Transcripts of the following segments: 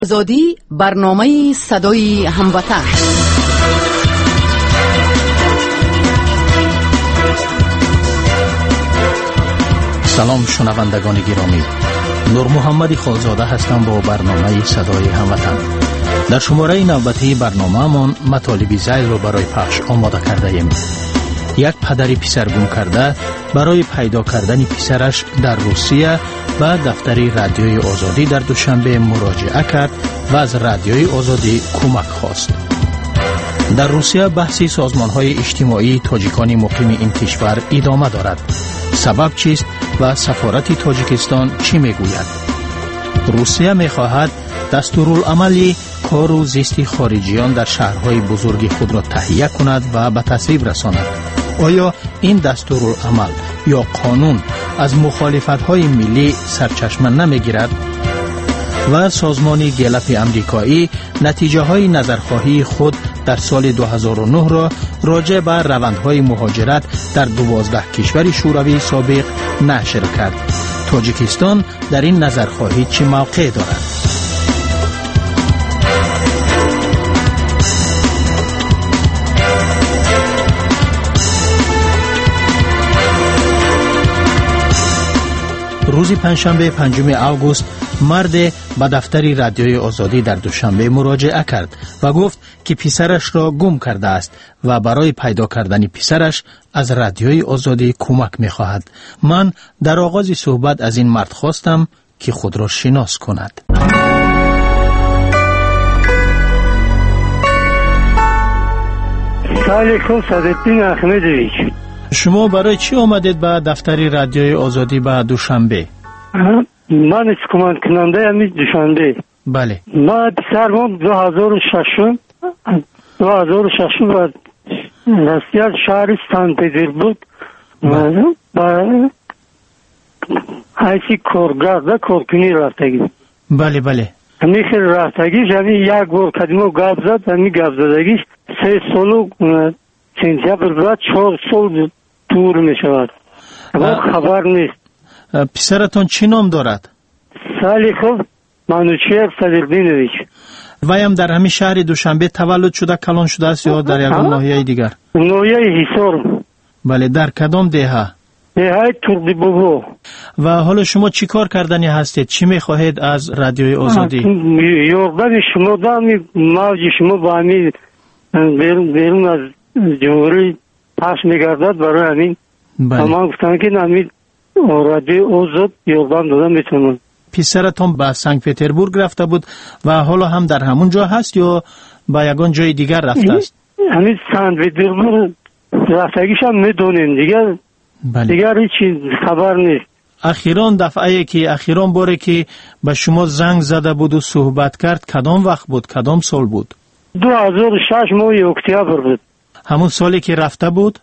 آزادی، برنامه صدای هموطن. سلام شنوندگان گرامی، نور محمد خالزاده هستم با برنامه صدای هموطن. در شماره نوبتی برنامه‌مان مطالب زیاد را برای پخش آماده کرده ایم. یک پدر پسر گم کرده برای پیدا کردن پسرش در روسیه به دفتر رادیوی آزادی در دوشنبه مراجعه کرد و از رادیوی آزادی کمک خواست. در روسیه بحث سازمان‌های اجتماعی تاجیکان مقیم این کشور ادامه دارد. سبب چیست و سفارت تاجیکستان چی میگوید؟ روسیه میخواهد دستورالعملی کار و زیست خارجیان در شهرهای بزرگ خود را تهیه کند و به تصویب رساند. آیا این دستورالعمل یا قانون از مخالفت‌های ملی سرچشمه نمیگیرد؟ و سازمان گلپ امریکایی نتیجه های نظرخواهی خود در سال 2009 را راجع به روندهای مهاجرت در 12 کشور شوروی سابق نشر کرد. تاجیکستان در این نظرخواهی چه موقع دارد؟ روز پنجشنبه 5 آگوست مرد به دفتر رادیوی آزادی در دوشنبه مراجعه کرد و گفت که پسرش را گم کرده است و برای پیدا کردن پسرش از رادیوی آزادی کمک می‌خواهد. من در آغاز صحبت از این مرد خواستم که خود را شناس کند. سالیکو صدیق‌الدین احمدویچ. شما برای چی آمدید به دفتر رادیوی آزادی به دوشنبه؟ من کمک کننده همی دوشنبه. بله. ما پسرم 2006 و رسیت شهر سن پترزبورگ با حیثی کارگرد کارکنی رفتگی. بله بله. همی خیلی رفتگیش همی یک بار قدیمو گاب زد، همی گاب زدگیش 3 سال سنتیابر بعد 4 سال دور می شود. خبر نیست. پسرتون چی نام دارد؟ سالیکو منوچهر صدیق‌الدینویچ. وی هم در همین شهر دوشنبه تولد شده کلان شده است یا در یک ناحیه دیگر؟ ناحیه حصار. بله. در کدام دهه؟ دهه تربیبوبو. و حالا شما چی کار کردنی هستید؟ چی میخواهید از رادیوی آزادی؟ یاردن شما دامی موج شما با همین بیرون از جمهوری پخش میگردد برای همین. بله. من گفتم که همین رادیو آزاد یاردن دادم میتونم. پسرتون به سنت پترزبورگ رفته بود و حالا هم در همون جا هست یا با یگان جای دیگر رفته است؟ همین سنت پترزبورگ رفتگیش هم میدونیم دیگر. بله. دیگر هیچی خبر نیست. اخیران باره که به شما زنگ زده بود و صحبت کرد کدام وقت بود؟ کدام سال بود؟ 2006 ماه اکتبر بود. همون سالی که رفته بود؟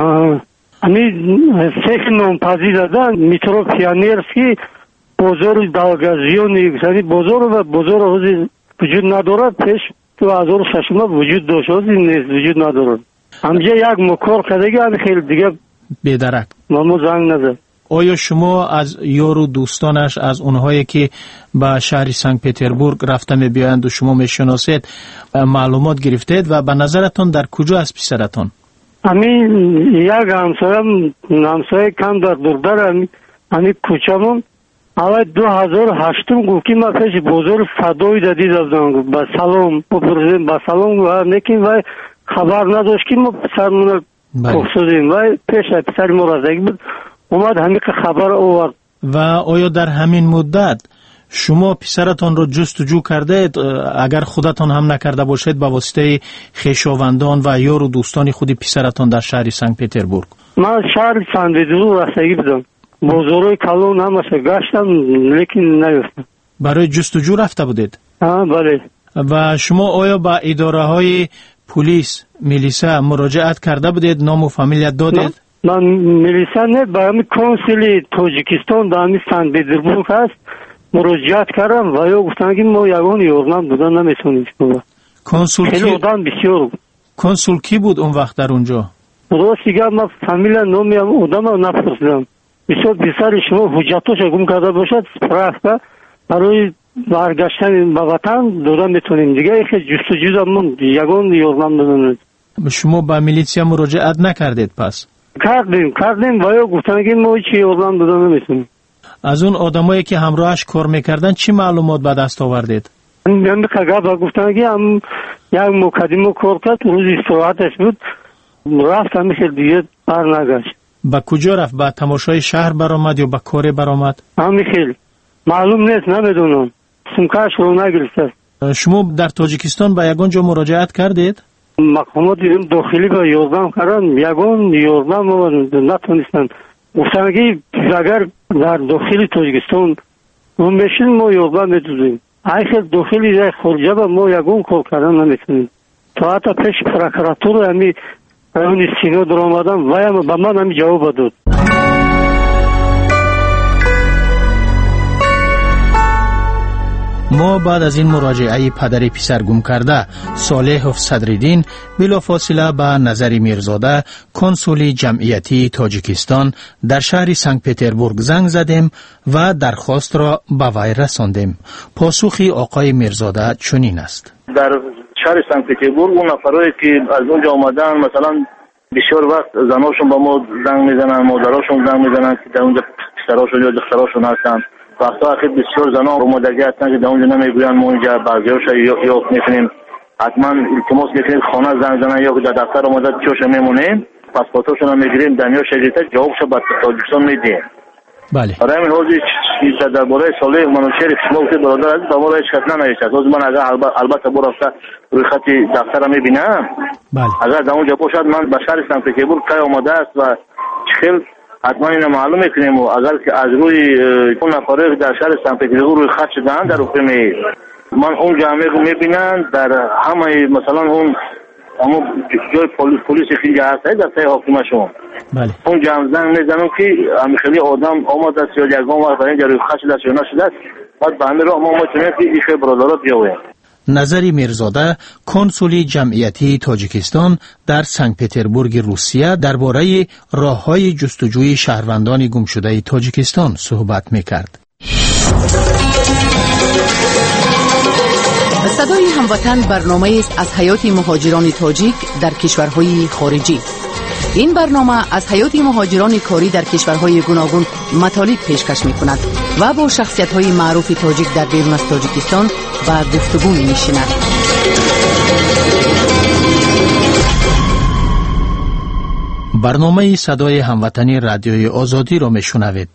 همین فکر نامپذیر دادن میترو پیانیرسکی بازار دالگازیون یعنی بازار و بازار حوزی وجود ندارد. پیش 2006 ماه وجود داشت، حوزی نیست، وجود ندارد. همجا یک مکار کدگی هم خیلی دیگه بیدرک مامو زنگ نزد. آیا شما از یار و دوستانش، از اونهایی که به شهر سنت پترزبورگ رفته می‌بیایند و شما میشناسید معلومات گرفتید و به نظرتون در کجا است پسرتون؟ همین یک همسایه کم در دوردر همین کوچمون اول 2008 گفت که ما پیش بازار فدایی دادی دادم با سلام بپرسیم با سلام و نکیم و خبر نداشت که ما پسرمون کفسودیم و پیش پسر ما رازگی بود اومد همین که خبر آورد. و آیا در همین مدت شما پسرتان رو جستجو کردید؟ اگر خودتان هم نکرده باشید با واسطه خویشاوندان و یار و دوستان خود پسرتان در شهر سنت پترزبورگ؟ من شهر سنت پترزبورگ رفتگی بودم، بازارهای کلان همش گشتم لیکن نیفتم. برای جستجو رفته بودید؟ بله. و شما آیا با اداره های پلیس میلیسا مراجعت کرده بودید؟ نام و فامیلیت دادید؟ من میلیسا نه، با همین کنسولی تاجیکستان در همین سنت پترزبورگ هست مراجعت کردم و یا گفتن که ما یگان یاردن دادن نمیتونیم. کنسول خیلی آدم بسیار. کنسول کی بود اون وقت در اونجا؟ راست دیگه من فامیل نامی آدم رو نپرسیدم. بسیار بسیار شما حجتاش گم کرده باشد رفته برای برگشتن به وطن دادن میتونیم دیگه. خیلی جستجو دارم، یگان یاردم دادن. شما به میلیسیا مراجعت نکردید پس؟ کردیم باید گفتن که ما چی یاردم دادن نمیتونیم. از اون آدمایی که همراهش کار میکردن چی معلومات به دست آوردید؟ من خگا گفتن که هم یک مقدمه کار کرد، روز استراحتش بود، رفت همیشه دیگه بر نگشت. با کجا رفت؟ با تماشای شهر برآمد یا با کار برآمد؟ همیشه معلوم نیست، نمیدونم، سمکش رو نگرفته. شما در تاجیکستان به یگان جا مراجعت کردید؟ مقامات داخلی با یاردم کردن، یگان یاردم نتونستن. گفتن که اگر در داخل تاجیکستان اون بشین ما یاردم میدوزیم، اگر داخلی در خارجه با ما یگان کار کردن نمیتونیم. تا حتی پیش پروکراتور همی اون سینا در آمدم و هم به من همی جواب داد. ما بعد از این مراجعه پدر پسر گم کرده صالح صدرالدین بلافاصله به نظری میرزاده کنسول جمعیتی تاجیکستان در شهر سنت پترزبورگ زنگ زدیم و درخواست را به وی رساندیم. پاسخی آقای میرزاده چنین است: در شهر سنت پترزبورگ اون نفرایی که از اونجا آمدن، مثلا بسیار وقت زناشون با ما زنگ میزنن، مادراشون زنگ میزنن که در اونجا پسراشون یا دختراشون هستن. وقتا اخیر بسیار زنان آمادگی هستن که در اونجا نمیگوین ما اینجا بعضیاش یا میکنیم حتما التماس میکنیم خانه زنگ زنن یا در دفتر آماده چوش میمونیم، پاسپورتاشون هم میگیریم، دنیا شگیرته جوابشو به تاجیکستان میدیم. بله. برای همین حوزی درباره صالح منوچهر شما گفتید برادر عزیز با ما را هیچ کس ننوشته. روز من اگر البته برفته روی خط دفتر را میبینم. بله. اگر در اونجا باشد من به شهر سنت پترزبورگ کی آماده است و چخیل حتما اینو معلوم میکنیم و اگر که از روی اون نفره در شهر سنت پترزبورگ روی خط شدن در روی من اون جامعه رو میبینن در همه مثلا اون اما جای پلیس خیلی هست در تای حاکمشون. بله. اون جمع زنگ میزنم که خیلی آدم آمده است یا یکان وقت در اینجا روی خط شده است یا نشده است، بعد به همین راه ما میتونیم که این خیلی برادرات بیاویم. نظری میرزاده کنسولی جمعیتی تاجیکستان در سنت پترزبورگ روسیه درباره راه‌های جستجوی شهروندان گمشده تاجیکستان صحبت می‌کرد. صدای هموطن برنامه است از حیات مهاجران تاجیک در کشورهای خارجی. این برنامه از حیات مهاجران کاری در کشورهای گوناگون مطالب پیشکش می‌کند و با شخصیت‌های معروف تاجیک در بیرون از تاجیکستان و گفتگو می‌نشیند. برنامه صدای هموطنی رادیوی آزادی را میشنوید.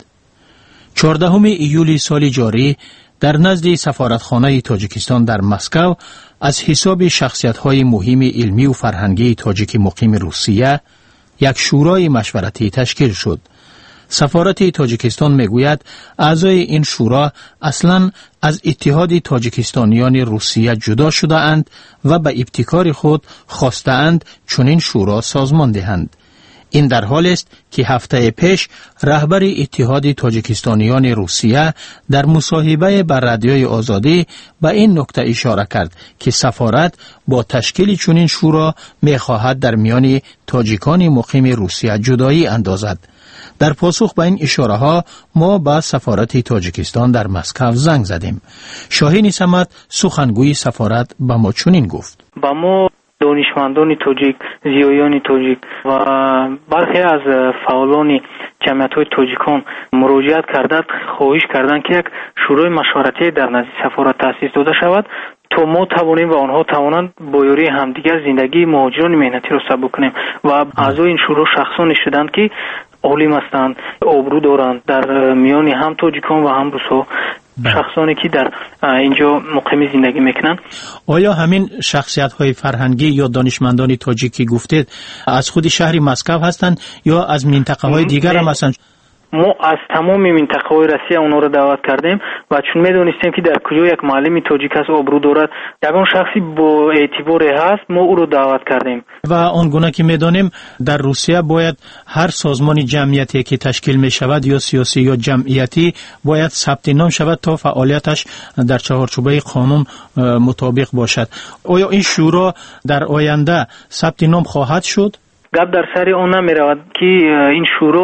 14 ایولی سال جاری در نزد سفارتخانه تاجیکستان در مسکو از حساب شخصیت‌های مهم علمی و فرهنگی تاجیک مقیم روسیه یک شورای مشورتی تشکیل شد. سفارت تاجیکستان میگوید اعضای این شورا اصلاً از اتحاد تاجیکستانیان روسیه جدا شده اند و به ابتکار خود خواسته اند چنین شورا سازمان دهند. این در حال است که هفته پیش رهبر اتحاد تاجیکستانیان روسیه در مصاحبه با رادیوی آزادی به این نکته اشاره کرد که سفارت با تشکیل چنین شورا می‌خواهد در میان تاجیکان مقیم روسیه جدایی اندازد. در پاسخ به این اشاره ها ما با سفارت تاجیکستان در مسکو زنگ زدیم. شاهین صمد سخنگوی سفارت به ما چنین گفت: با ما دانشمندان تاجیک، زیایان تاجیک و برخی از فعالان جمعیت‌های تاجیکان مراجعت کردند، خواهش کردند که یک شورای مشورتی در نزد سفارت تأسیس داده شود تا ما توانیم و آنها توانند با یاری همدیگر زندگی مهاجران مهنتی را سبک کنیم و اعضای این شورا شخصانی شدند که عالم هستند، آبرو دارند در میان هم تاجیکان و هم روس‌ها، شخصانی که در اینجا مقیم زندگی میکنن. آیا همین شخصیت‌های فرهنگی یا دانشمندان تاجیکی گفتید از خود شهر مسکو هستند یا از منطقه‌های دیگر هم هستند؟ ما از تمام منطقه‌های روسیه اونا رو دعوت کردیم و چون می‌دونستیم که در کجا یک معلم تاجیک است آبرو دارد، یگان شخصی با اعتبار هست، ما او رو دعوت کردیم. و آنگونه که می‌دانیم در روسیه باید هر سازمان جمعیتی که تشکیل می‌شود یا سیاسی یا جمعیتی باید ثبت نام شود تا فعالیتش در چهارچوبه قانون مطابق باشد. آیا این شورا در آینده ثبت نام خواهد شد؟ گپ در سر اون نمیرود که این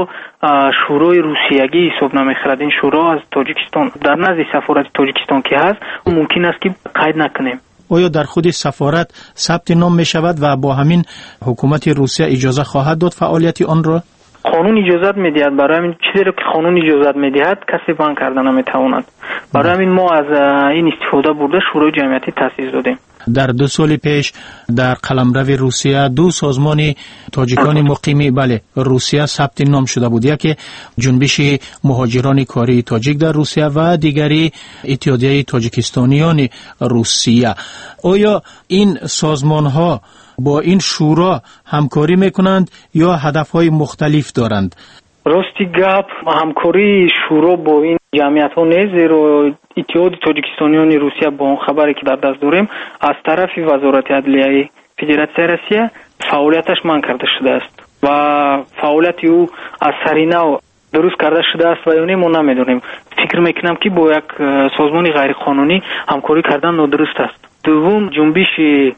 شورای روسیگی حساب نمیخورد. این شورا از تاجیکستان در نزد سفارت تاجیکستان که هست ممکن است که قید نکنیم. آیا در خود سفارت ثبت نام می شود و با همین حکومت روسیه اجازه خواهد داد فعالیت آن را؟ قانون اجازت میدهد. برای همین چیزی که قانون اجازت میدهد کسی بند کردن نمیتواند. برای همین ما از این استفاده برده شورای جمعیتی تأسیس دادیم. در 2 سال پیش در قلمرو روسیه 2 سازمان تاجیکان مقیم روسیه ثبت نام شده بود، یکی جنبش مهاجران کاری تاجیک در روسیه و دیگری اتحادیه تاجیکستانیان روسیه. آیا این سازمان ها با این شورا همکاری میکنند یا هدفهای مختلف دارند؟ راستی گپ همکاری شورا با این جمعیت ها نیست، زیرا اتحاد تاجیکستانیان روسیه با اون خبری که در دست داریم از طرف وزارت عدلیه فدراسیون روسیه فعالیتش منع کرده شده است و فعالیت او از سرینو درست کرده شده است و یعنی ما نمیدونیم. فکر میکنم که با یک سازمان غیر قانونی همکاری کردن نادرست است. دوم، جنبش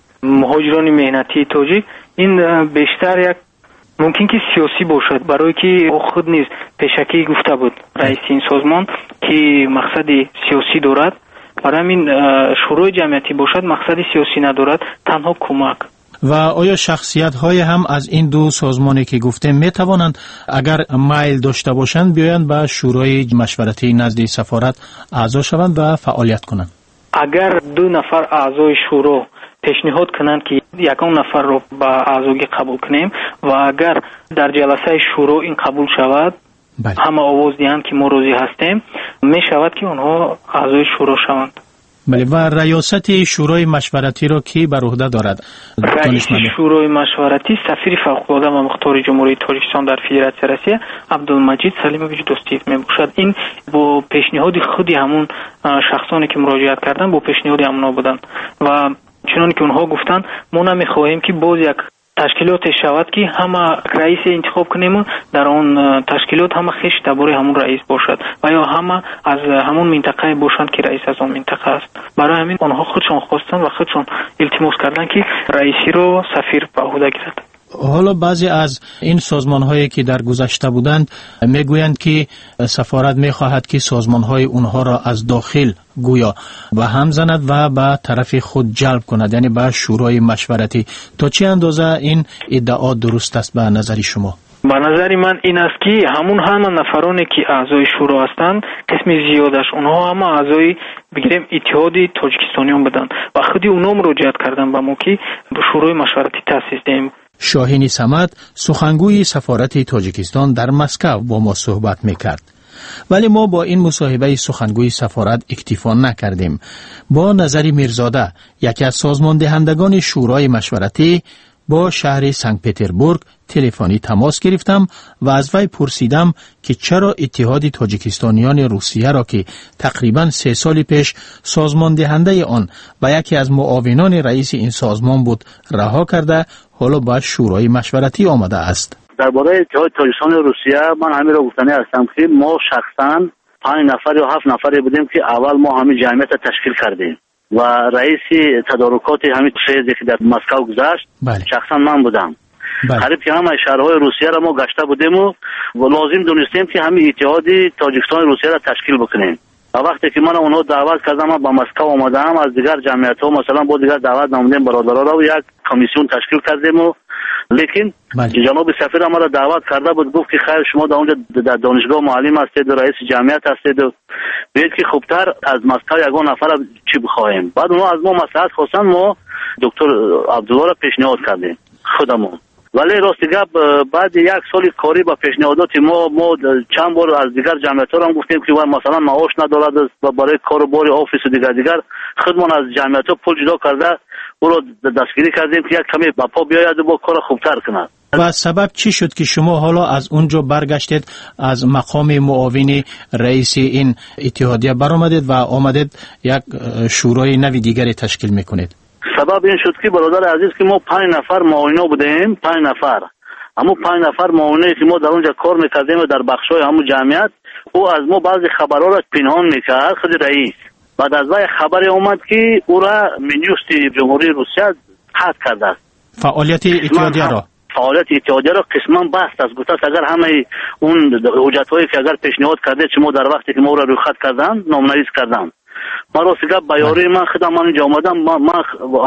مهاجران مهنتی تاجیک این بیشتر یک ممکن که سیاسی باشد، برای که خود نیز پیشکی گفته بود رئیس این سازمان که مقصد سیاسی دارد. برای همین شورای جمعیتی باشد مقصد سیاسی ندارد، تنها کمک. و آیا شخصیت های هم از این 2 سازمانی که گفتیم می توانند اگر میل داشته باشند بیایند به شورای مشورتی نزد سفارت اعضا شوند و فعالیت کنند؟ اگر 2 نفر اعضای شورا پیشنهاد کنند که یکان نفر رو به اعضایی قبول کنیم و اگر در جلسه شورا این قبول شود همه آواز دهند که ما راضی هستیم، می شود که آنها اعضای شورا شوند. بله. و ریاست شورای مشورتی را کی بر عهده دارد؟ رئیس شورای مشورتی سفیر فوق‌العاده و مختار جمهوری تاجیکستان در فدراسیون روسیه عبدالمجید سلیمویچ دوستیف می باشد. این با پیشنهاد خودی همون شخصانی که مراجعت کردن با پیشنهاد همونا بودند و چنان که اونها گفتن ما نمیخواهیم که باز یک تشکیلات شود که همه رئیس انتخاب کنیم در آن تشکیلات همه خیش درباره همون رئیس باشد و یا همه از همون منطقه باشند که رئیس از آن منطقه است. برای همین آنها خودشان خواستن و خودشان التماس کردن که رئیسی رو سفیر به عهده گیرد. حالا بعضی از این سازمان هایی که در گذشته بودند میگویند که سفارت میخواهد که سازمان های اونها را از داخل گویا به هم زند و به طرف خود جلب کند، یعنی به شورای مشورتی. تا چه اندازه این ادعا درست است به نظر شما؟ به نظر من این است که همه نفرانی که اعضای شورا هستند قسم زیادش اونها همه اعضای بگیریم اتحاد تاجیکستانیان بودند و خودی اونها مراجعت کردن به ما که شورای مشورتی تأسیس دهیم. شاهین صمد سخنگوی سفارت تاجیکستان در مسکو با ما صحبت میکرد. ولی ما با این مصاحبه سخنگوی سفارت اکتفا نکردیم. با نظری میرزاده، یکی از سازمان دهندگان شورای مشورتی، با شهر سنت پترزبورگ تلفنی تماس گرفتم و از وی پرسیدم که چرا اتحاد تاجیکستانیان روسیه را که تقریباً 3 سال پیش سازمان دهنده آن و یکی از معاونان رئیس این سازمان بود رها کرده حالا با شورای مشورتی آمده است. درباره اتحاد تاجیکستان روسیه من همین را گفتنی هستم که ما شخصاً 5 نفر یا 7 نفر بودیم که اول ما همین جمعیت تشکیل کردیم و رئیس تدارکات همین فیزی که در مسکو گذشت شخصا من بودم. قریب که همه شهرهای روسیه را ما گشته بودیم و لازم دونستیم که همین اتحاد تاجیکستان روسیه را تشکیل بکنیم و وقتی که من اونها دعوت کردم با مسکو آمدم از دیگر جمعیت ها مثلا با دیگر دعوت نمودیم برادرها را و یک کمیسیون تشکیل کردیم و لیکن جناب سفیر ما را دعوت کرده بود، گفت که خیر شما در اونجا در دانشگاه معلم هستید و رئیس جمعیت هستید و بگید که خوبتر از مسکو یگان نفر چی بخواهیم. بعد اونها از ما مصلحت خواستن، ما دکتر عبدالله را پیشنهاد کردیم خودمون. ولی راستی گپ بعد 1 سال کاری با پیشنهادات ما چند بار از دیگر جمعیت ها هم گفتیم که مثلا معاش ندارد و برای کار و بار آفیس و دیگر خودمون از جمعیت ها پول جدا کرده او را دستگیری کردیم که یک کمی با پا بیاید و با کار خوبتر کند. و سبب چی شد که شما حالا از اونجا برگشتید، از مقام معاون رئیس این اتحادیه برآمدید و آمدید یک شورای نوی دیگری تشکیل میکنید؟ سبب این شد که برادر عزیز که ما 5 نفر معاونا بودیم، 5 نفر. اما 5 نفر معاونی که ما در اونجا کار میکردیم و در بخشای همون جمعیت، او از ما بعضی خبرها را پنهان میکرد خود رئیس. بعد از وی خبری اومد که او را منیوست جمهوری روسیه حذف کرده است. فعالیت اتحادیه را فعالیت اتحادیه را قسما بست است. گفت اگر همه اون حجت‌هایی که اگر پیشنهاد کرده شما در وقتی که ما را روخت کردن نامنویس کردن، ما را سیگا بیاری من خودم من اینجا آمدم، من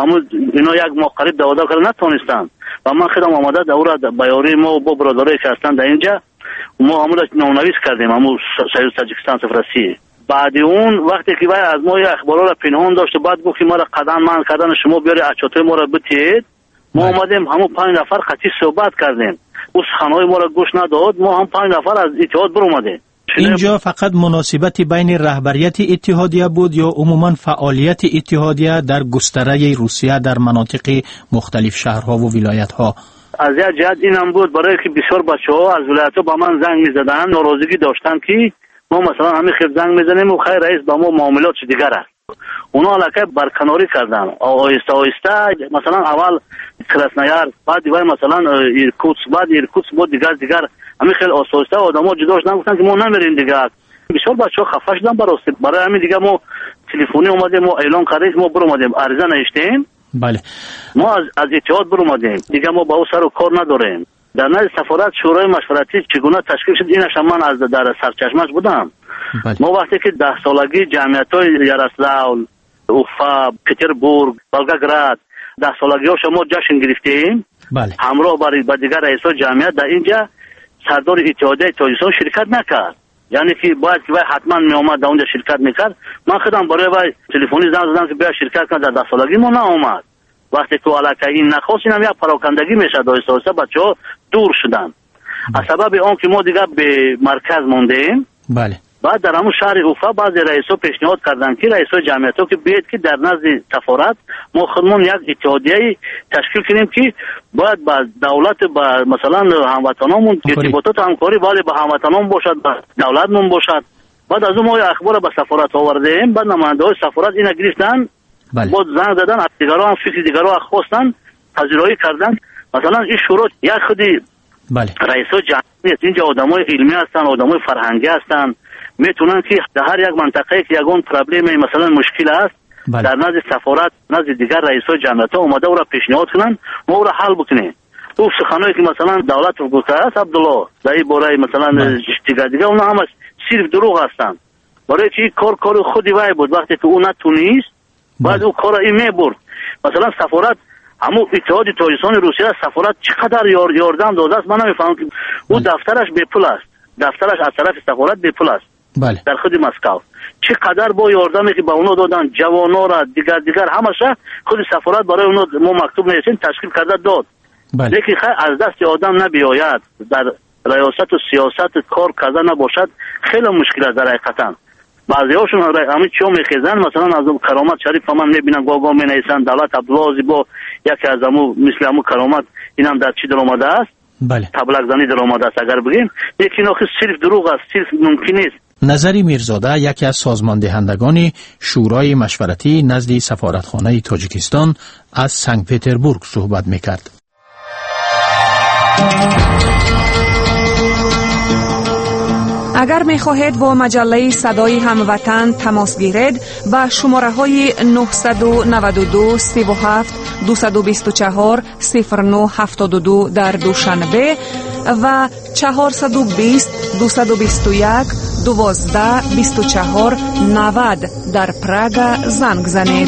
اینا یک ماه قریب دوادار کردن نتونستم و من خودم آمده دورا بیاری ما با برادرایی که هستن در اینجا ما همون نامنویس کردیم، همون سیاست تاجیکستان سفارتی. بعد اون وقتی که وای از ما اخبارا را پنهان داشت، بعد گفت که ما را قدم من کردن شما بیاری اچاتای ما را بتید، ما اومدیم همون 5 نفر قطعی صحبت کردیم، او سخنهای ما را گوش نداد، ما هم 5 نفر از اتحاد بر اومدیم. اینجا فقط مناسبت بین رهبریت اتحادیه بود یا عموما فعالیت اتحادیه در گستره روسیه در مناطق مختلف شهرها و ولایت‌ها؟ از یک جهت اینم بود برای که بسیار بچه‌ها از ولایت‌ها با من زنگ می‌زدن، ناراضگی داشتن که ما مثلا همین خیلی زنگ می‌زنیم و خیر رئیس با ما معاملات دیگر است. اونا علاقه برکناری کردن آهسته آهسته، مثلا اول کراسنایار، بعد دیگه مثلا ایرکوتسک بود دیگر همین خیلی آساسته آدم‌ها جدا شدن، گفتن که ما نمیریم دیگه. بسیار بچه‌ها خفه شدن برای همین دیگه ما تلفنی اومدیم و اعلام کردیم ما بر اومدیم عرضه نوشتیم. بله ما از اتحاد بر اومدیم دیگه، ما با او سر و کار نداریم. در نزد سفارت شورای مشورتی چگونه تشکیل شد اینش من از در سرچشمش بودم. بله. ما وقتی که 10 سالگی جمعیت‌های یاروسلاو، اوفا، پتربورگ، والگراد 10 سالگی ها شما جشن گرفتیم. بله. همراه با دیگر رئیسان جمعیت در اینجا سردار اتحادیه تاجیکستان شرکت نکرد، یعنی که باید که حتما می اومد در اونجا شرکت میکرد. من خودم برای وای تلفنی زنگ زدم که بیا شرکت کن، در 10 سالگی ما ناامد. وقتی که علاقه این نخواست اینم یک پراکندگی میشد، آهسته آهسته بچه‌ها دور شدن. از سبب اون که ما دیگه به مرکز موندیم. بله. بعد در همون شهر اوفا بعضی رئیسا پیشنهاد کردن که رئیسای جمعیت‌ها که بیاید که در نزد سفارت ما خودمون یک اتحادیه تشکیل کنیم که باید با دولت با مثلا هموطنامون ارتباطات همکاری باید با هموطنامون باشد، با دولتمون باشد. بعد از اون ما اخبار به سفارت آوردیم، بعد نماینده‌های سفارت اینا گرفتن. بله. بعد زنگ زدن، از دیگران هم فکر دیگران خواستن، پذیرایی کردن. مثلا این شروط یک خودی بله. رئیسای جمعیت اینجا آدمای علمی هستن، آدمای فرهنگی هستن، میتونن که در هر یک منطقه که یگان پرابلم مثلا مشکل است. بله. در نزد سفارت نزد دیگر رئیسای جمعیت اومده او را پیشنهاد کنن، ما او را حل بکنیم. او سخنایی که مثلا دولت گفته است عبدالله در این باره مثلا دیگه اونا همش صرف دروغ هستن، برای که کار خودی وای بود. وقتی که او نتونست بعد او کار این میبرد. مثلا سفارت همون اتحاد تاجیکستان روسیه سفارت چقدر یاردم داده است، من نمیفهمم که او دفترش به پول است، دفترش از طرف سفارت به پول است. بله. در خود مسکو چقدر با یاردمی که با اونا دادن، جوانا را دیگر همشه خود سفارت برای اونا ما مکتوب نوشتیم تشکیل کرده داد. بله. لیکن خیلی از دست آدم نبیاید، در ریاست و سیاست کار کرده نباشد خیلی مشکل است در حقیقتا. بعضی هاشون همین چیو میخیزن، مثلا از کرامت شریف من میبینم گاگا مینیسن دولت عبدالله با یکی از همون مثل همون کرامت اینم در چی در آمده است. بله. تبلک زنی در آمده است اگر بگیم، یکی ناخی صرف دروغ است، صرف ممکن است. نظری میرزاده یکی از سازماندهندگان شورای مشورتی نزد سفارتخانه تاجیکستان از سنت پتربورگ صحبت میکرد. اگر می خواهید با مجله صدای هموطن تماس گیرید به شماره های 992 37 224 0972 در دوشنبه و 420 221 12 24 90 در پراگ زنگ زنید.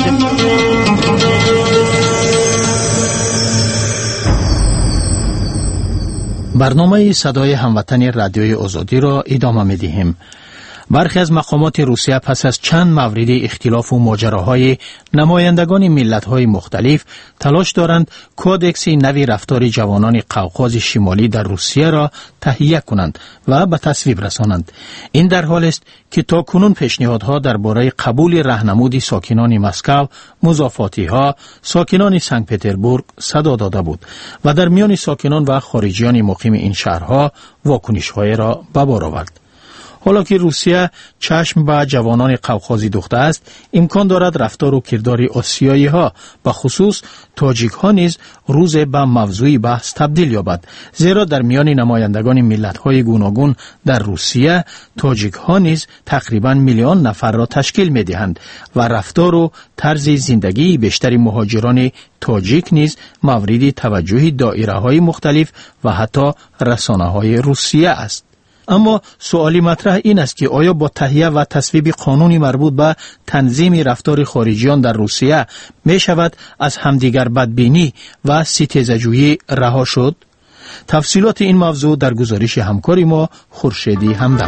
برنامه صدای هموطن رادیوی آزادی را ادامه می‌دهیم. برخی از مقامات روسیه پس از چند مورد اختلاف و ماجراهای نمایندگان ملت‌های مختلف تلاش دارند کودکس نوی رفتار جوانان قوقاز شمالی در روسیه را تهیه کنند و به تصویب رسانند. این در حال است که تاکنون پیشنهادها درباره قبول راهنمود ساکنان مسکو، مضافاتی‌ها، ساکنان سنت پتربورگ صدا داده بود و در میان ساکنان و خارجیان مقیم این شهرها واکنش‌های را به بار آورد. حالا که روسیه چشم به جوانان قوقازی دوخته است، امکان دارد رفتار و کردار آسیایی ها به خصوص تاجیک ها نیز روز به موضوع بحث تبدیل یابد، زیرا در میان نمایندگان ملت های گوناگون در روسیه تاجیک ها نیز تقریبا میلیون نفر را تشکیل می دهند و رفتار و طرز زندگی بیشتر مهاجران تاجیک نیز مورد توجه دایره های مختلف و حتی رسانه های روسیه است. اما سوالی مطرح این است که آیا با تهیه و تصویب قانونی مربوط به تنظیم رفتار خارجیان در روسیه می شود از همدیگر بدبینی و ستیزه‌جویی رها شد؟ تفصیلات این موضوع در گزارش همکاری ما خورشیدی همدم.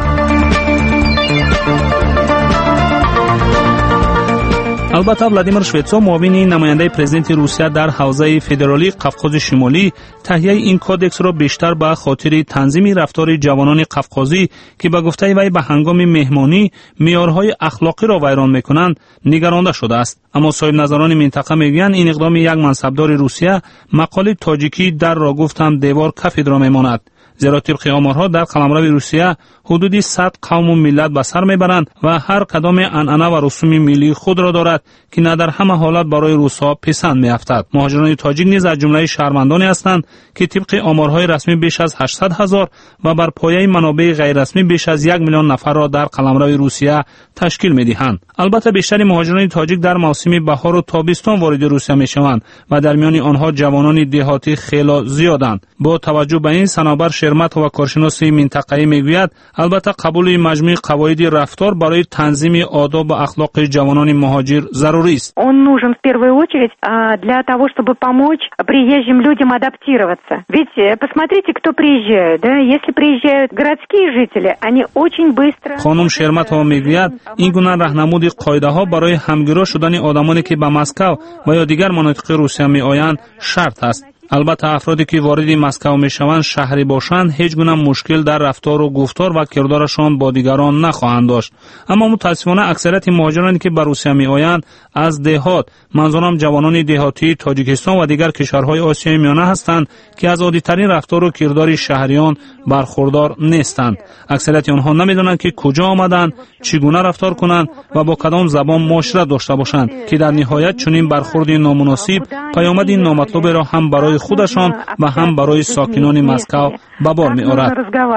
البته ولادیمیر شویتسو معاون نماینده پرزیدنت روسیه در حوزه فدرالی قفقاز شمالی تهیه این کودکس را بیشتر به خاطر تنظیم رفتار جوانان قفقازی که به گفته وی به هنگام مهمانی معیارهای اخلاقی را ویران میکنند نگرانده شده است. اما صاحب نظران منطقه میگویند این اقدام یک منصبدار روسیه مقاله تاجیکی در را گفتم دیوار کف را میماند، زیرا طبق آمارها در قلمرو روسیه حدودی 100 قوم و ملت به سر میبرند و هر کدام عنعنه و رسوم ملی خود را دارد که نه در همه حالت برای روس‌ها پسند میافتد. مهاجران تاجیک نیز از جمله شهروندانی هستند که طبق آمارهای رسمی بیش از 800,000 و بر پایه منابع غیر رسمی بیش از 1 میلیون نفر را در قلمرو روسیه تشکیل میدهند. البته بیشتر مهاجران تاجیک در موسم بهار و تابستان وارد روسیه میشوند و در میان آنها جوانان دهاتی خیلی زیادند. با توجه به این صنابر شرمت و کارشناس منطقه‌ای میگوید البته قبول مجموع قواعد رفتار برای تنظیم آداب و اخلاق جوانان مهاجر ضروری است. Он нужен в первую очередь для того, чтобы помочь приезжим людям адаптироваться. Ведь посмотрите, кто приезжает, да? Если приезжают городские жители, они очень быстро. خانم شرمتова میگوید این گونه راهنمود قاعده ها برای همگرا شدن آدمانی که به مسکو و یا دیگر مناطق روسیه میآیند شرط است. البته افرادی که وارد مسکو میشوند شهری باشند هیچ گونه مشکل در رفتار و گفتار و کردارشان با دیگران نخواهند داشت. اما متاسفانه اکثریت مهاجرانی که به روسیه میآیند از دهات، منظورم جوانان دهاتی تاجیکستان و دیگر کشورهای آسیای میانه هستند که از عادی‌ترین رفتار و کردار شهریان برخوردار نیستند. اکثریت آنها نمیدانند که کجا آمدند، چگونه رفتار کنند و با کدام زبان معاشرت داشته باشند که در نهایت چنین برخورد نامناسب پیامد نامطلوب را هم برای خودشان و هم برای ساکنان مسکو به بار می‌آورد.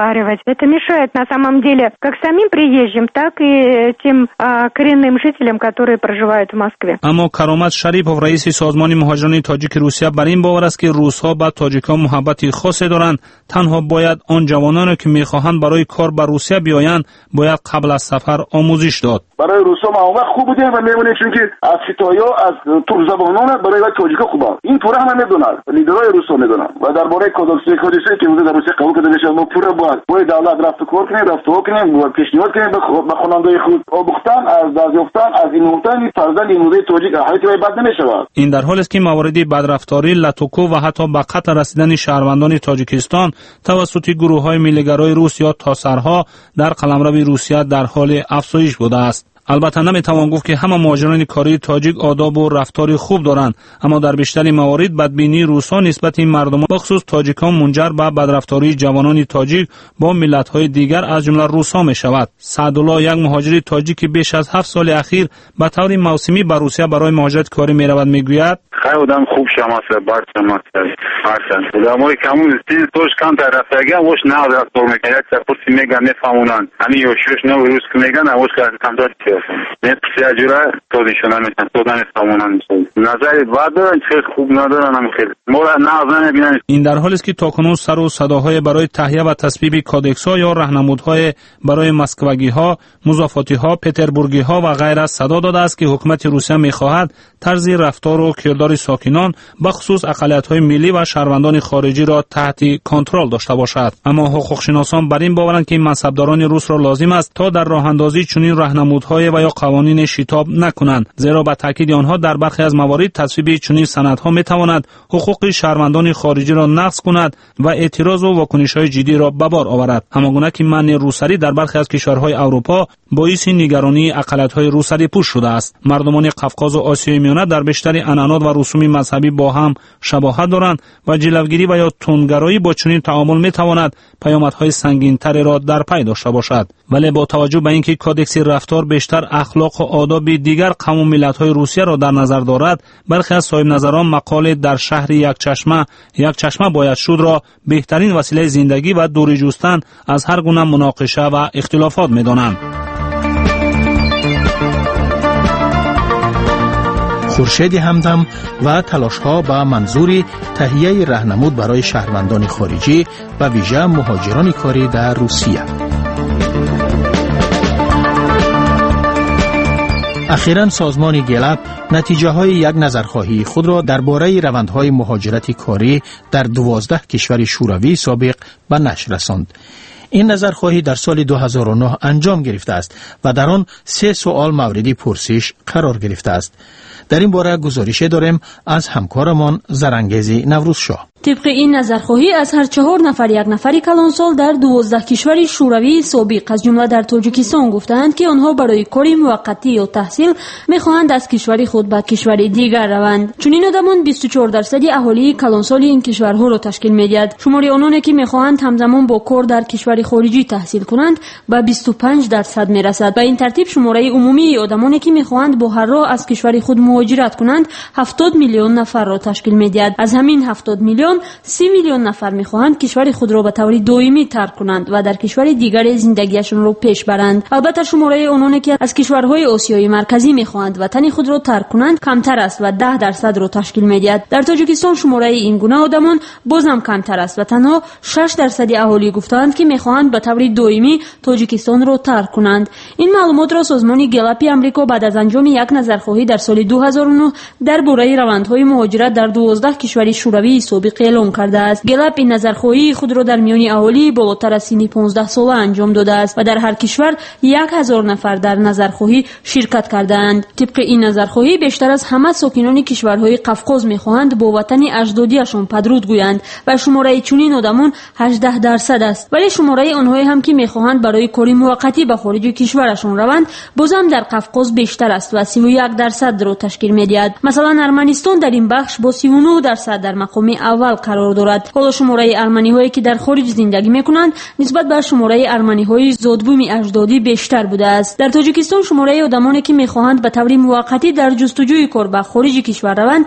Это мешает на самом деле как самим приезжим, так и тем коренным жителям, которые проживают в Москве. اما کرامت شریپов رئیس سازمان مهاجران تاجیک روسیه بر این باور است که روس‌ها با تاجیک‌ها محبت خاصی دارند. تنها باید آن جوانانی که می‌خواهند برای کار به روسیه بیایند باید قبل از سفر آموزش داد. برای روس‌ها معامله خوب بوده و می‌بینید چون که از خطایا از ترک زبانان برای تاجیک‌ها خوبه. این پورا همه می‌دونن. لیدرهای روس‌ها می‌دونن. و درباره کودکسی که در روسیه قبول کرده میشه ما پورا باید دولت رفت کار کنیم و پیشنهاد کنیم به خواننده خود آموختن از دریافتن از این نمودن فرزند این موضوع تاجیک حیاتی بد نمی‌شود. این در حالی است که موارد بدرفتاری، لطوکو و حتی به قتل رسیدن شهروندان تاجیکستان توسط گروه‌های ملیگرای روس یا تاسرها در قلمرو روسیه در حال افزایش بوده است. البته نمیتوان گفت که همه مهاجران کاری تاجیک آداب و رفتار خوب دارند، اما در بیشتر موارد بدبینی روس‌ها نسبت این مردمان بخصوص تاجیکان منجر به بدرفتاری جوانان تاجیک با ملت‌های دیگر از جمله روس‌ها می‌شود. سعدالله یک مهاجر تاجیک بیش از 7 سال اخیر به طور موسمی به روسیه برای مهاجرت کاری می‌رود میگوید خیلی آدم خوب شماسه برسم هستند. آدمایی که همون چیز توش کم در رفتگی هم وش نه رفتار میکنن. یک سپرسی میگن نفهمونن. همین یوشوش نه روز که میگن وش که کم داد چی هستن. نه پسی اجوره توزیشون نمیتن. تودا نفهمونن. نظری بعد دارن خیلی خوب ندارن هم خیلی. مورا نه نبینن. این در حالی است که تاکنون سر و صداهای برای تهیه و تصویب کودکس‌ها یا راهنمودهای برای مسکوگی‌ها، مضافاتی‌ها، پتربورگی‌ها و غیره صدا داده است که حکومت روسیه می‌خواهد طرز رفتار و کردار ساکنان بخصوص اقلیت‌های ملی و شهروندان خارجی را تحت کنترل داشته باشد. اما حقوق‌شناسان بر این باورند که منصبداران روس را لازم است تا در راه‌اندازی چنین راهنمودهای مقررات و یا قوانین شتاب نکنند، زیرا با تاکید آنها در برخی از موارد تصویب چنین سندها میتواند حقوق شهروندان خارجی را نقض کند و اعتراض و واکنش‌های جدی را به بار آورد. همانگونه که منع روسری در برخی از کشورهای اروپا باعث نگرانی اقلیت‌های روسری پوش شده است. مردمان قفقاز و آسیای میانه در بیشتر عنعنات و رسوم مذهبی با هم شباهت دارند و جلوگیری و یا تندگرایی با چنین تعامل میتواند پیامدهای سنگین‌تری را در پی داشته باشد. ولی با توجه به اینکه کودکس رفتار بیشتر اخلاق و آداب دیگر قوم و ملت‌های روسیه را در نظر دارد، برخی از صاحب نظران مقاله در شهر یک چشمه باید شد را بهترین وسیله زندگی و دوری جستن از هر گونه مناقشه و اختلافات می‌دانند. خورشید همدم و تلاش‌ها به منظور تهیه راهنمود برای شهروندان خارجی و ویژه مهاجران کاری در روسیه. اخیراً سازمان گلاب نتیجه های یک نظرخواهی خود را درباره روندهای مهاجرت کاری در 12 کشور شوروی سابق به نشر رساند. این نظرخواهی در سال 2009 انجام گرفته است و در آن 3 سوال مورد پرسش قرار گرفته است. در این باره گزارش داریم از همکارمان زرنگیز نوروزشاه. طبق این نظرخواهی از هر 4 نفر یک نفری کلانسال در 12 کشور شوروی سابق از جمله در تاجیکستان گفتند که آنها برای کاری موقتی یا تحصیل می‌خواهند از کشور خود به کشور دیگر روند. چنین آدمان 24% اهالی کلانسال این کشورها را تشکیل می‌دهد. شمار آنانی که می‌خواهند همزمان با کار در کشور خارجی تحصیل کنند به 25% می‌رسد. به این ترتیب شماره عمومی آدمانی که می‌خواهند با هر راه از کشور خود مهاجرت کنند 70 میلیون نفر را تشکیل می‌دهد. از همین 70 میلیون 30 میلیون نفر می‌خواهند کشور خود را به طور دائمی ترک کنند و در کشور دیگری زندگیشان را پیش برند. البته شماره آنانی که از کشورهای آسیای مرکزی می‌خواهند وطن خود را ترک کنند کمتر است و 10% را تشکیل می‌دهد. در تاجیکستان شماره این گونه آدمان بازم کمتر است و تنها 6% اهالی گفتند که می‌خواهند به طور دائمی تاجیکستان را ترک کنند. این معلومات را سازمان گلاب آمریکا بعد از انجام یک نظرخواهی در سال 2009 درباره روندهای مهاجرت در 12 کشور شوروی سابق اعلام کرده است. گلاب این نظرخواهی خود را در میان اهالی بالاتر از سن 15 ساله انجام داده است و در هر کشور 1000 نفر در نظرخواهی شرکت کردند. طبق این نظرخواهی بیشتر از همه ساکنان کشورهای قفقاز می‌خواهند با وطن اجدادیشان پدرود گویند و شماره چنین آدمان 18% است. ولی شماره آنهایی هم که می‌خواهند برای کاری موقتی به خارج کشورشان روند بازم در قفقاز بیشتر است و 31% را تشکیل می‌دهد. مثلا ارمنستان در این بخش با 39% در مقام اول قرار دارد. حالا شماره ارمنی‌هایی که در خارج زندگی می‌کنند نسبت به شماره ارمنی‌های زادبوم اجدادی بیشتر بوده است. در تاجیکستان شماره آدمانی که می‌خواهند به طور موقتی در جستجوی کار به خارج کشور روند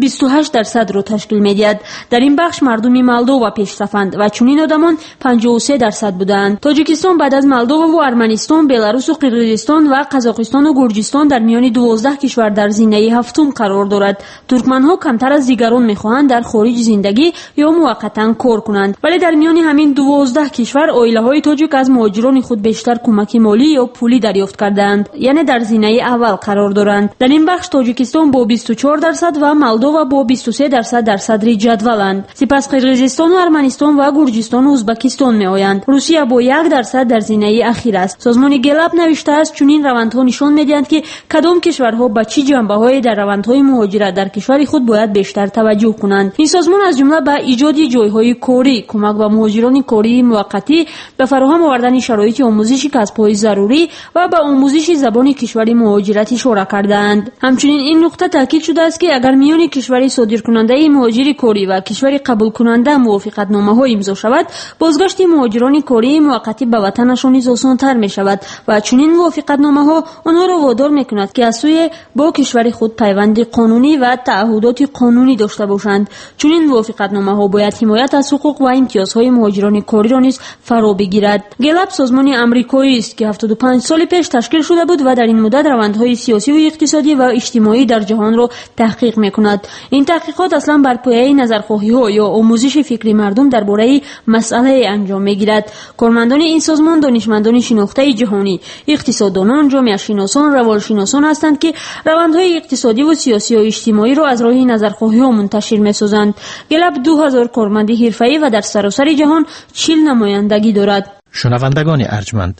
28% را تشکیل می‌دهد. در این بخش مردم مولدووا پیشرفتند و چنین آدمان 53% بودند. تاجیکستان بعد از مولدووا و ارمنستان، بلاروس و قرقیزستان و قزاقستان و گرجستان در میان 12 کشور در زینه هفتم قرار دارد. ترکمن‌ها کمتر از دیگران می‌خواهند در خارج زندگی یا موقتا کار کنند، ولی در میان همین 12 کشور عائله‌های تاجیک از مهاجران خود بیشتر کمک مالی یا پولی دریافت کردند، یعنی در زینه اول قرار دارند. در این بخش تاجیکستان با 24% و مولدووا با 23% در صدر جدولند. سپس قرقیزستان و ارمنستان و گرجستان و ازبکستان میآیند. روسیه با 1% در زینه اخیر است. سازمان گلاب نوشته است چنین روندها نشان می‌دهند که کدام کشورها به چه جنبه‌های در روندهای مهاجرت در کشور خود باید بیشتر توجه کنند. این سازمان از جمله به ایجاد جایهای کاری، کمک به مهاجران کاری موقتی، به فراهم آوردن شرایط آموزشی کسب‌های ضروری و به آموزش زبان کشور مهاجرت اشاره کردند. همچنین این نکته تاکید شده است که اگر میان کشور صادرکننده مهاجر کاری و کشور قبول کننده موافقتنامه‌ها امضا شود، بازگشت مهاجران کاری موقتی به وطنشان آسان‌تر می‌شود و چنین موافقتنامه‌ها آنها را وادار می‌کند که از سوی با کشور خود پیوند قانونی و تعهدات قانونی داشته باشند. چنین موافقتنامه‌ها باید حمایت از حقوق و امتیازهای مهاجران کاری را نیز فرا بگیرد. گلاب سازمان آمریکایی است که 75 سال پیش تشکیل شده بود و در این مدت روندهای سیاسی و اقتصادی و اجتماعی در جهان را تحقیق می‌کند. این تحقیقات اصلا بر پایه نظرخواهی‌ها یا آموزش فکری مردم درباره مسئله انجام می‌گیرد. کارمندان این سازمان دانشمندان شناخته جهانی، اقتصاددانان، جامعه شناسان، روانشناسان هستند که روندهای اقتصادی و سیاسی و اجتماعی را از راه نظرخواهی‌ها منتشر می‌سازند. گلاب 2000 کارمند حرفه‌ای و در سراسر جهان 40 نمایندگی دارد. شنوندگان ارجمند،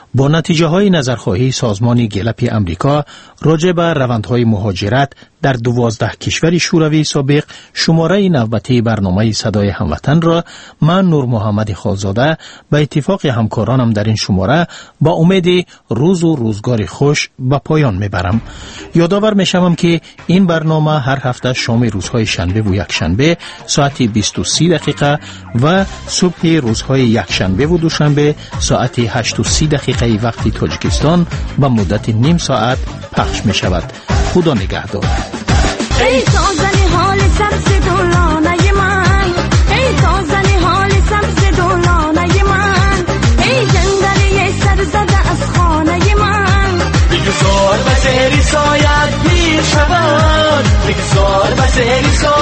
با نتیجه های نظرخواهی سازمان گلپ امریکا راجع به روندهای مهاجرت در 12 کشور شوروی سابق شماره نوبتی برنامه صدای هموطن را من نور محمد خالزاده به اتفاق همکارانم در این شماره با امید روز و روزگار خوش به پایان میبرم. یادآور میشم که این برنامه هر هفته شام روزهای شنبه و یکشنبه ساعت 20:30 و صبح روزهای یکشنبه و دوشنبه ساعت 8:30 وقت تاجیکستان با مدت نیم ساعت پخش می شود. خدا نگهدار. ای تازنی حال سبز دولانه من، ای تازنی حال سبز دولانه من، ای جنگلی سر زده از خانه من. بگذار به زیر سایت پیر شود، بگذار به زیر سایت